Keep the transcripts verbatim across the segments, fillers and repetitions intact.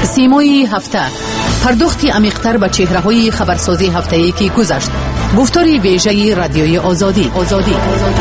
سیمای هفته، پرداختی عمیق‌تر به چهره‌های خبرسازی هفته‌ای که گذشت. گفتاری ویژه رادیوی آزادی. آزادی.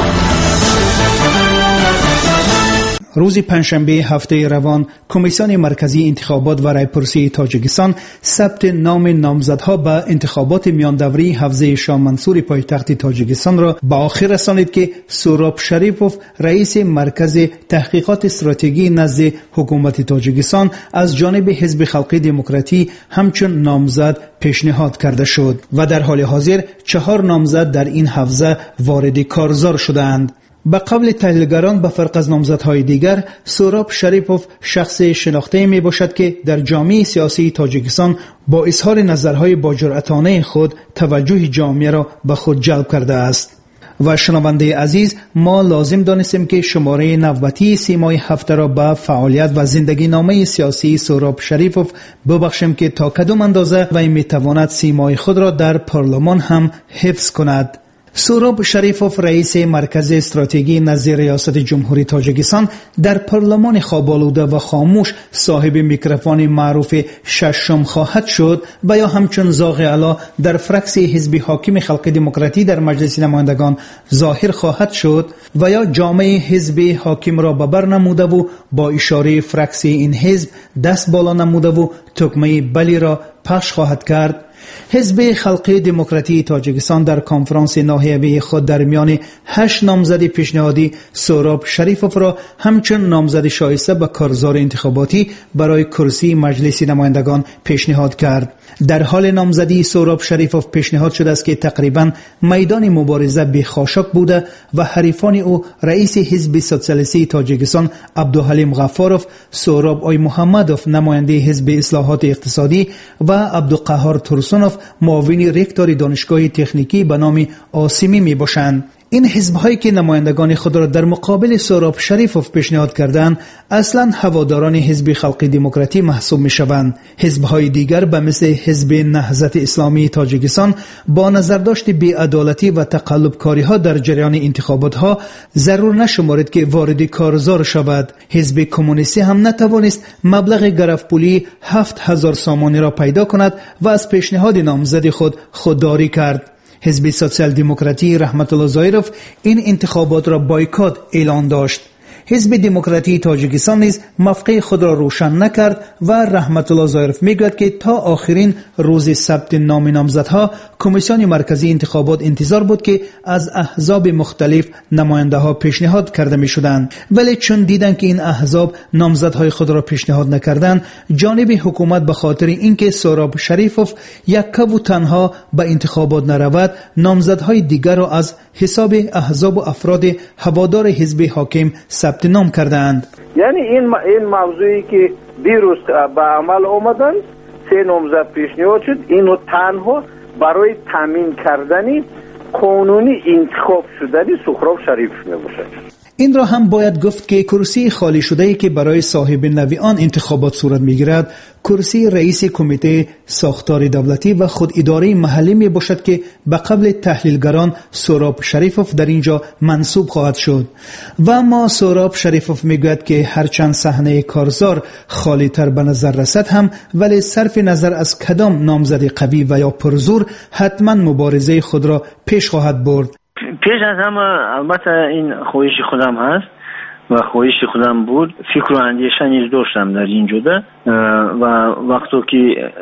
روز پنجشنبه هفته روان کمیسیون مرکزی انتخابات و رایپرسی تاجیکستان ثبت نام نامزدها به انتخابات میان دوره حوزه شاه منصور پایتخت تاجیکستان را به آخر رسانید که سوراب شریفوف رئیس مرکز تحقیقات استراتژی نزد حکومت تاجیکستان از جانب حزب خلقی دموکراتی همچون نامزد پیشنهاد کرده شد و در حال حاضر چهار نامزد در این حوزه وارد کارزار شدند. به قول تحلیلگران به فرق از نامزدهای دیگر، سوراب شریفوف شخص شناخته می باشد که در جامعه سیاسی تاجیکستان با اظهار نظرهای با جرأتانه خود توجه جامعه را به خود جلب کرده است. و شنونده عزیز، ما لازم دانستیم که شماره نوبتی سیمای هفته را به فعالیت و زندگی نامه سیاسی سوراب شریفوف ببخشیم که تا کدام اندازه وی می تواند سیمای خود را در پارلمان هم حفظ کند. سوراب شریفوف رئیس مرکز استراتژی نزد ریاست جمهوری تاجیکستان در پارلمان خواب‌آلوده و خاموش صاحب میکروفون معروف ششم خواهد شد و یا همچون زاغ علا در فرکس حزب حاکم خلق دموکراتی در مجلس نمایندگان ظاهر خواهد شد و یا جامعه حزب حاکم را ببر نموده و با اشاره فرکس این حزب دست بالا نموده و تکمه بلی را پخش خواهد کرد. حزب خلقی دموکراتی تاجیکستان در کنفرانس ناحیوی خود در میان هشت نامزد پیشنهادی سوراب شریفوف را همچون نامزد شایسته به کارزار انتخاباتی برای کرسی مجلس نمایندگان پیشنهاد کرد. در حال نامزدی سوراب شریفوف پیشنهاد شده است که تقریبا میدان مبارزه بی‌خاشاک بوده و حریفان او رئیس حزب سوسیالیستی تاجیکستان عبدالحلیم غفاروف، سوراب آی محمدوف نماینده حزب اصلاحات اقتصادی و عبدالقهار ترسونوف معاون رکتور دانشگاه تکنیکی به نام آسیمی می باشند. این حزب‌هایی که نمایندگان خود را در مقابل سوراب شریفوف پیشنهاد کردند اصلاً هواداران حزب خلقی دموکراتی محسوب می‌شوند. حزب‌های دیگر به مثل حزب نهضت اسلامی تاجیکستان با نظرداشت بی‌عدالتی و تقلب‌کاری‌ها در جریان انتخابات‌ها ضرور نشمارد که وارد کارزار شود. حزب کمونیستی هم نتوانست مبلغ گرفت‌پولی هفت هزار سامانی را پیدا کند و از پیشنهاد نامزد خود خودداری کرد. حزب سوسیال دموکراتی رحمت الله ظاهروف این انتخابات را بایکات اعلان داشت. حزب دموکراتی تاجیکستان نیز موقع خود را روشن نکرد و رحمت الله ظاهروف میگوید که تا آخرین روز ثبت نام نامزدها کمیسیون مرکزی انتخابات انتظار بود که از احزاب مختلف نماینده ها پیشنهاد کرده می شدند، ولی چون دیدند که این احزاب نامزدهای خود را پیشنهاد نکردند، جانب حکومت به خاطر اینکه سوراب شریفوف یک و تنها به انتخابات نرود، نامزدهای دیگر را از حساب احزاب و افراد هوادار حزب حاکم ثبت نام کردند. یعنی این این موضوعی که دیروز به عمل آمدن، سه نامزد پیشنهاد شد، اینو تنها برای تامین کردن قانونی انتخاب شدنی سهراب شریفوف میباشد. این را هم باید گفت که کرسی خالی شده‌ای که برای صاحب نوی آن انتخابات صورت می‌گیرد، کرسی رئیس کمیته ساختار دولتی و خود اداره محلی می باشد که به قبل تحلیلگران سوراب شریفوف در اینجا منصوب خواهد شد. و ما سوراب شریفوف میگوید که هرچند صحنه کارزار خالی تر به نظر رسد هم، ولی صرف نظر از کدام نامزد قوی و یا پرزور حتما مبارزه خود را پیش خواهد برد. پیش از همه البته این خواهش خودم هست و خواهش خودم بود، فکر و اندیشه نیز داشتم در این جده و وقتی که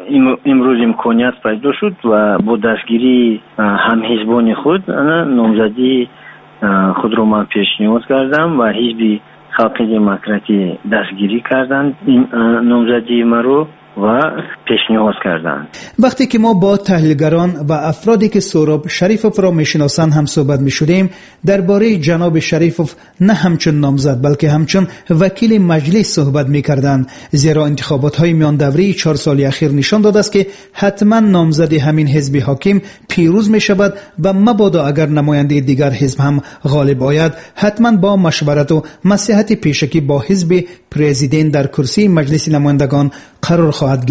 امروز امکانیت پیدا شد و با دستگیری هم حزبان خود نامزدی خود رو من پیشنهاد کردم و حزب خلق دموکراتی دستگیری کردند این نامزدی مرا و پیشنهاد کردند. وقتی که ما با تحلیلگران و افرادی که سوراب شریفوف را میشناسند هم صحبت میشدیم، درباره جناب شریفوف نه همچون نامزد بلکه همچون وکیل مجلس صحبت میکردند، زیرا انتخابات های میان دوره چهار سال اخیر نشان داده است که حتما نامزد همین حزب حاکم پیروز میشود و مبادا اگر نماینده دیگر حزب هم غالب آید، حتما با مشورت و مصلحت پیشکی با حزب پرزیدنت در کرسی مجلس نمایندگان قرار خواهد گرفت.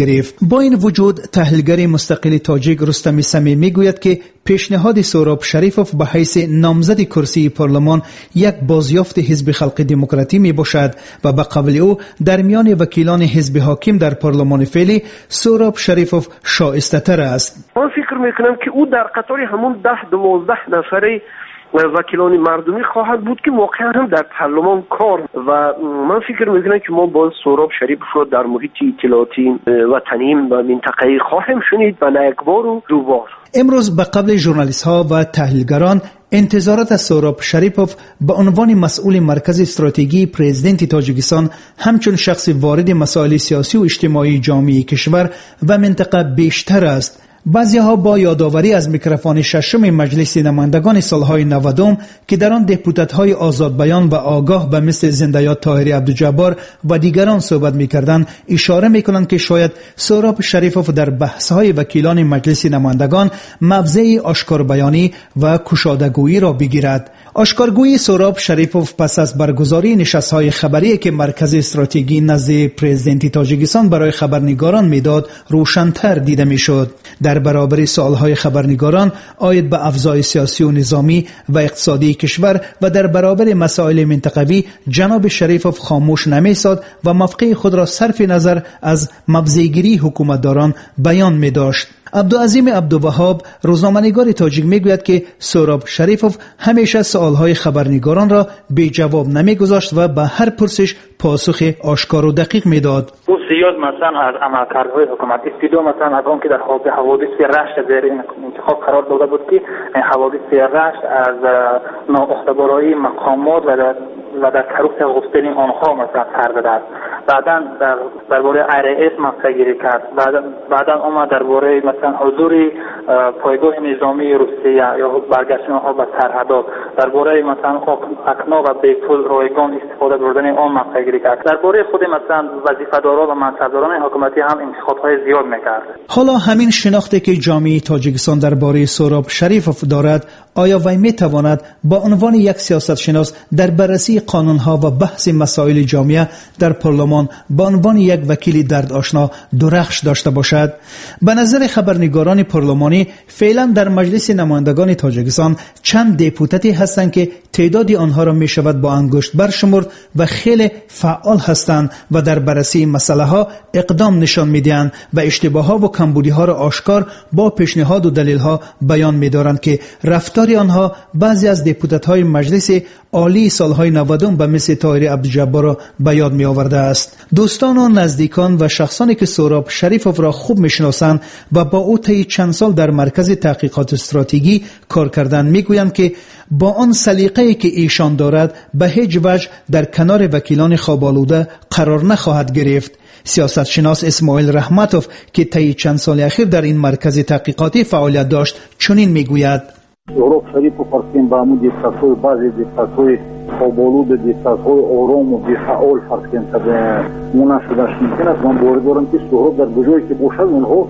با این وجود تحلیلگر مستقل تاجیک رستم سمی میگوید که پیشنهاد سهراب شریفوف به حیث نامزد کرسی پارلمان یک بازیافت حزب خلق دموکراتی می باشد و به قول او در میان وکیلان حزب حاکم در پارلمان فعلی سهراب شریفوف شایسته تر است. من فکر میکنم که او در قطار همون ده دوازده نفره وکیلان مردمی خواهد بود که واقعا هم در پارلمان کار و من فکر میکنم که ما با سهراب شریفوف رو در محیط اطلاعاتی وطنی و منطقه‌ای خواهیم شنید و نه یک بار و دو بار. امروز به قبل ژورنالیست ها و تحلیلگران انتظارات از سهراب شریفوف به عنوان مسئول مرکز استراتژی پرزیدنت تاجیکستان همچون شخص وارد مسائل سیاسی و اجتماعی جامعه کشور و منطقه بیشتر است. بعضی ها با یادآوری از میکروفون ششم مجلس نمایندگان سالهای نودم که در آن دپوتات های آزاد بیان و آگاه به مثل زنده‌یاد طاهری عبدالجبار و دیگران صحبت میکردند اشاره میکنند که شاید سهراب شریفوف در بحث های وکیلان مجلس نمایندگان مبزه آشکار بیانی و کشادگویی را بگیرد. آشکارگویی سهراب شریفوف پس از برگزاری نشست‌های خبری که مرکز استراتژی نزد پرزیدنت تاجیکستان برای خبرنگاران میداد روشن‌تر دیده میشد. در برابر سوال‌های خبرنگاران آید به افزای سیاسی و نظامی و اقتصادی کشور و در برابر مسائل منطقوی جناب شریفوف خاموش نمی‌ایستاد و موقع خود را صرف نظر از مبزه‌گیری حکومتداران بیان می‌داشت. عبدالعظیم عبدالوهاب روزنامه‌نگار تاجیک میگوید که سهراب شریفوف همیشه سوالهای خبرنگاران را بی جواب نمیگذاشت و به هر پرسش پاسخ آشکار و دقیق میداد. او زیاد مثلا از عملکردهای حکومت ابتدا مثلا از اون که در حوادث رشت زیر انتخاب قرار داده بود که حوادث رشت از نااختبارایی مقامات و در و در کروت گفتن آنها مثلا سر داد. بعداً در درباره آر اس مقطع گیری کرد. بعدا بعداً اومد درباره مثلا حضور پایگاه نظامی روسیه یا برگشتن آنها به سرحدات، درباره مثلا اکناف و بیتول رایگان استفاده بردن آن مقطع گیری کرد. درباره خود مثلا وظیفه‌داران و منصبداران حکومتی هم انتخاب‌های زیاد می‌کرد. حالا همین شناختی که جامعه تاجیکستان درباره سهراب شریفوف دارد، آیا وی می‌تواند با عنوان یک سیاستشناس در بررسی قانون‌ها و بحث مسائل جامعه در پارلمان با عنوان یک وکیل درد آشنا درخش داشته باشد؟ به نظر خبرنگاران پارلمانی فعلا در مجلس نمایندگان تاجیکستان چند دپوتاتی هستند که تعداد آنها را می شود با انگشت برشمرد و خیلی فعال هستند و در بررسی مسئله ها اقدام نشان میدهند و اشتباه ها و کمبودی ها را آشکار با پیشنهاد و دلیل ها بیان می دارند که رفتار آنها بعضی از دپوتات های مجلس عالی سالهای نودم به مثل طاهری عبدالجبار را به یاد می آورده است. دوستان و نزدیکان و شخصانی که سهراب شریفوف را خوب میشناسند و با او طی چند سال در مرکز تحقیقات استراتژی کار کردن میگویند که با آن سلیقه‌ای که ایشان دارد به هیچ وجه در کنار وکیلان خواب‌آلوده قرار نخواهد گرفت. سیاستشناس اسماعیل رحمتوف که طی چند سال اخیر در این مرکز تحقیقاتی فعالیت داشت چنین میگوید: سهراب شریفوف فرسیم با همون دیکتاتور بعضی دیکتاتور خواب‌آلود دیکتاتور آرام و بی‌فعال فرسیم تا مونا شدهش ممکن است. من باور دارم که سهراب در بجایی که باشد اونها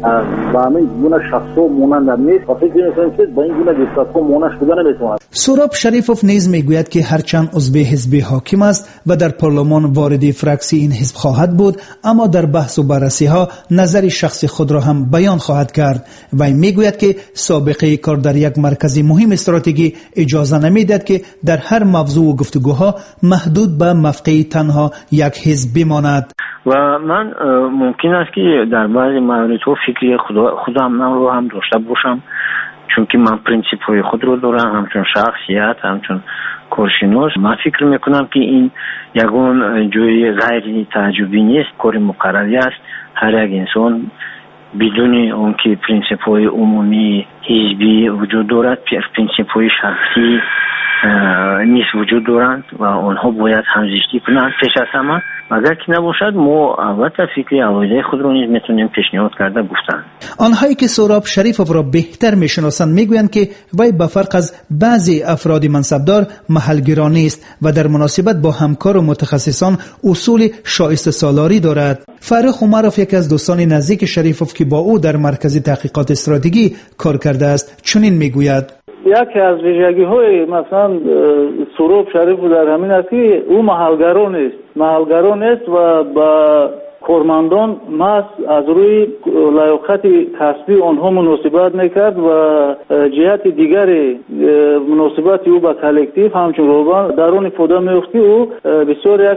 با همین گونه شخصا مانند نیست و فکر می‌کنم که با این گونه دیکتاتور مانند شده نمی‌تواند. سهراب شریفوف نیز میگوید که هرچند عضو حزب حاکم است و در پارلمان وارد فرکسی این حزب خواهد بود، اما در بحث و بررسی ها نظر شخصی خود را هم بیان خواهد کرد. و میگوید که سابقه کار در یک مرکز مهم استراتژی اجازه نمیدهد که در هر موضوع و گفتگوها محدود به مفقه تنها یک حزب بماند. و من ممکن است که در بعضی موارد فکری خودم رو هم داشته باشم، چون که من پرینسیپ های خود رو دارم، همچون شخصیت، همچون کارشناس. من فکر میکنم که این یگان جوی غیر تعجبی نیست، کار مقرری است. هر یک انسان بدون اون که پرینسیپ های عمومی حزبی وجود دارد، پرینسیپ های شخصی نیست وجود دارند و آنها باید همزیستی کنند پیش از همه. اگر که نباشد ما البته فکری عقاید خود را نیز میتونیم پیشنهاد کرده گفتن. آنهایی که سهراب شریفوف را بهتر میشناسند میگویند که وی به فرق از بعضی افراد منصبدار محلگرا نیست و در مناسبت با همکار و متخصصان اصول شایسته سالاری دارد. فرخ عمرов یکی از دوستان نزدیک شریفوف که با او در مرکز تحقیقات استراتژی کار کرده است چنین میگوید: یکی از ویژگی های مثلا سهراب شریفوف در همین است که او محلگرا نیست محلگرا نیست و با کارمندان محض از روی لیاقت کسبی آنها مناسبت میکرد و جهت دیگر مناسبت او به کلکتیو همچون روبان در اون ifade می‌افتی او بسیار یک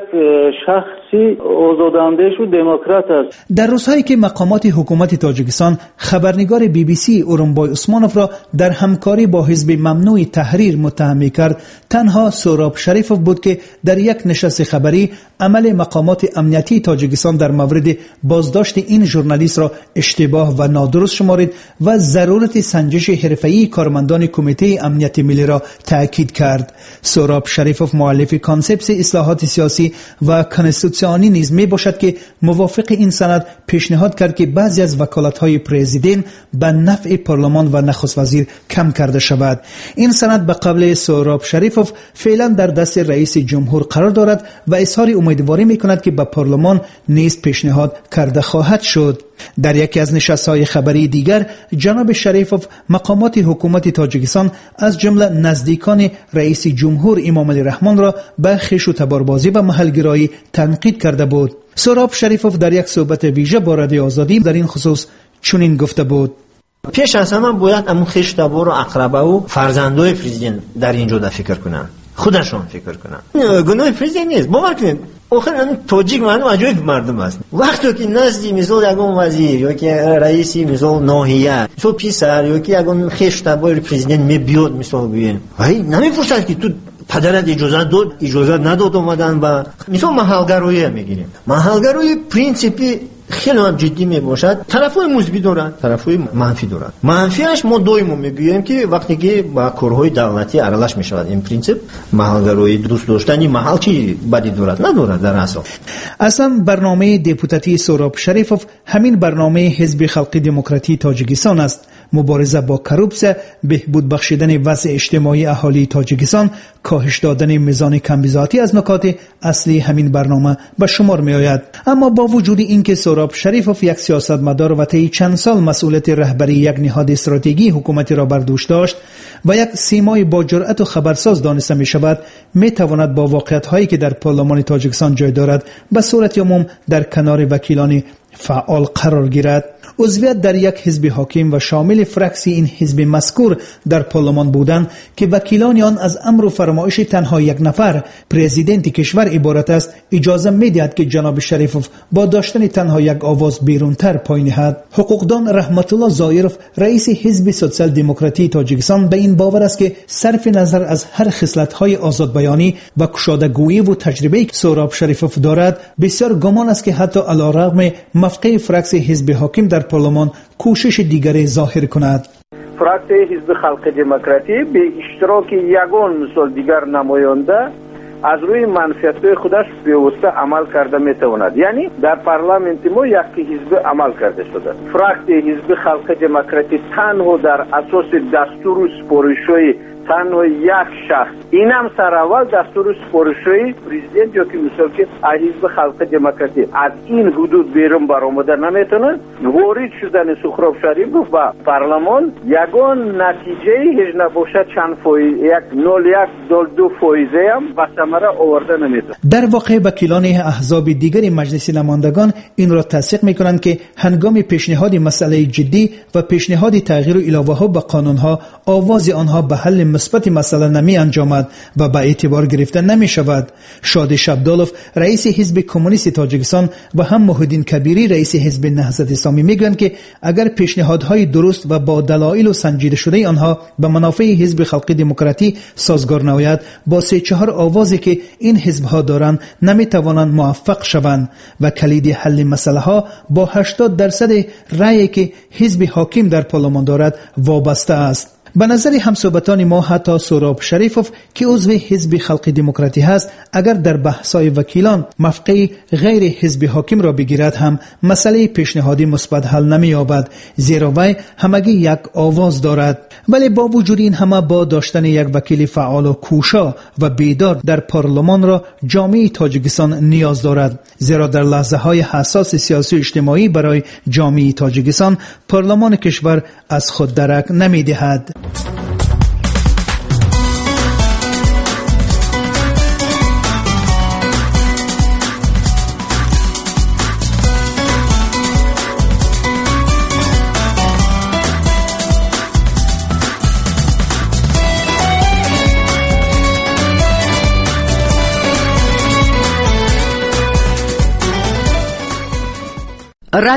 شخصی آزاداندیش و دموکرات است. در روزهایی که مقامات حکومت تاجیکستان خبرنگار بی بی سی اورنبای عثمانوف را در همکاری با حزب ممنوع تحریر متهم کرد، تنها سهراب شریفوف بود که در یک نشست خبری عمل مقامات امنیتی تاجیکستان در مورد بازداشت این ژورنالیست را اشتباه و نادرست شمارید و ضرورت سنجش حرفه‌ای کارمندان کمیته امنیت ملی را تاکید کرد. سهراب شریفوف مؤلف کانسپت اصلاحات سیاسی و کنستیتوسیونی نیز می باشد که موافق این سند پیشنهاد کرد که بعضی از وکالت‌های پرزیدنت به نفع پارلمان و نخست وزیر کم کرده شود. این سند به قول سهراب شریفوف فعلا در دست رئیس جمهور قرار دارد و اظهار امیدواری می‌کند که به پارلمان نیز پیشنهاد کرده خواهد شد. در یکی از نشست‌های خبری دیگر جناب شریفوف مقامات حکومت تاجیکستان از جمله نزدیکان رئیس جمهور امام علی رحمان را به خیش و تباربازی و محلگرایی تنقید کرده بود. سهراب شریفوف در یک صحبت ویژه با رادیو آزادی در این خصوص چنین گفته بود: پیش از همه باید امون خیش تبار و اقربه و فرزندای پرزیدنت در اینجا دا فکر کنن، خودشون فکر کنن. گناه پرزیدنت نیست. باور کنید آخر این تاجیک مردم عجایب مردم است. وقتی که نزدی مثال یگان وزیر یا که رئیسی مثال ناحیه تو پیسر یا که یگان خیش تبار پرزیدنت می بیاد مثال بیان وای نمیپرسد که تو پدرت اجازه داد اجازه نداد اومدن و مثال محلگرایی میگیریم. محلگرایی پرینسیپی خیلی هم جدی می باشد. طرفای مثبت دارن، طرفای منفی دارن. منفیش ما دویم میگوییم که وقتی که با کارهای دولتی ارالش میشود این پرینسیپ محلگرایی دوست داشتنی محل چی بدی دارد ندارد در اصل. اصلا برنامه دپوتاتی سهراب شریفوف همین برنامه حزب خلقی دموکراتی تاجیکستان است. مبارزه با کروپسه، بهبود بخشیدن وضع اجتماعی اهالی تاجیکستان، کاهش دادن میزان کمبیزاتی از نکات اصلی همین برنامه به شمار می آید. اما با وجود اینکه سهراب شریفوف یک سیاستمدار و طی چند سال مسئولیت رهبری یک نهاد استراتژی حکومتی را بر دوش داشت و یک سیمای با جرأت و خبرساز دانسته می شود، می تواند با واقعیت هایی که در پارلمان تاجیکستان جای دارد به صورت عموم در کنار وکیلان فعال قرار گیرد. عضویت در یک حزب حاکم و شامل فرکسی این حزب مذکور در پارلمان بودن که وکیلان آن از امر و فرمایش تنها یک نفر پرزیدنت کشور عبارت است، اجازه می‌دهد که جناب شریفوف با داشتن تنها یک آواز بیرونتر پای نهد. حقوقدان رحمت الله زایروف رئیس حزب سوسیال دموکراتی تاجیکستان به این باور است که صرف نظر از هر خصلت‌های آزاد بیانی و گشاده‌گویی و تجربه‌ای که سهراب شریفوف دارد، بسیار گمان است که حتی علیرغم موقع فرکس حزب حاکم در پارلمان کوشش دیگری ظاهر کند. فرکس حزب خلق دموکراتی به اشتراک یگان مثال دیگر نماینده از روی منفیت‌های خودش پیوسته عمل کرده میتواند. یعنی در پارلمانت ما یک حزب عمل کرده شده. فرکس حزب خلق دموکراتی تنها در اساس دستور و سپارش‌های تنها یک شخص، این هم سراول دستور سپارش‌های پرزیدنت یا که مثال که حزب خلق دموکراتی از این حدود بیرون برآمده نمیتونه. وارد شدن سهراب شریفوف و پارلمان یگان نتیجه هیچ نباشد چند فایز یک نول یک دل دو فایزه هم و ثمره آورده نمیتونه. در واقع وکیلان احزاب دیگر مجلس نمایندگان این را تصدیق میکنند که هنگام پیشنهاد مسئله جدی و پیشنهاد تغییر و علاوه ها به قانون ها آواز آنها به حل مثبت مسئله نمی انجامد و به اعتبار گرفته نمی شود. شادی شبدالوف رئیس حزب کمونیست تاجیکستان و هم محیدین کبیری رئیس حزب نهضت اسلامی میگویند که اگر پیشنهادهای درست و با دلایل و سنجیده شده آنها به منافع حزب خلقی دموکراتی سازگار نباشد، با سه چهار آوازی که این حزب ها دارند نمی توانند موفق شوند و کلید حل مسئله ها با هشتاد درصد رأیی که حزب حاکم در پارلمان دارد وابسته است. به نظر همصحبتان ما حتی سهراب شریفوف که عضو حزب خلق دموکراتی هست اگر در بحث‌های وکیلان موقع غیر حزب حاکم را بگیرد هم مسئله پیشنهادی مثبت حل نمی‌یابد، زیرا وی همگی یک آواز دارد. ولی با وجود این همه با داشتن یک وکیل فعال و کوشا و بیدار در پارلمان را جامعه تاجیکستان نیاز دارد، زیرا در لحظه‌های حساس سیاسی و اجتماعی برای جامعه تاجیکستان پارلمان کشور از خود درک نمی‌دهد.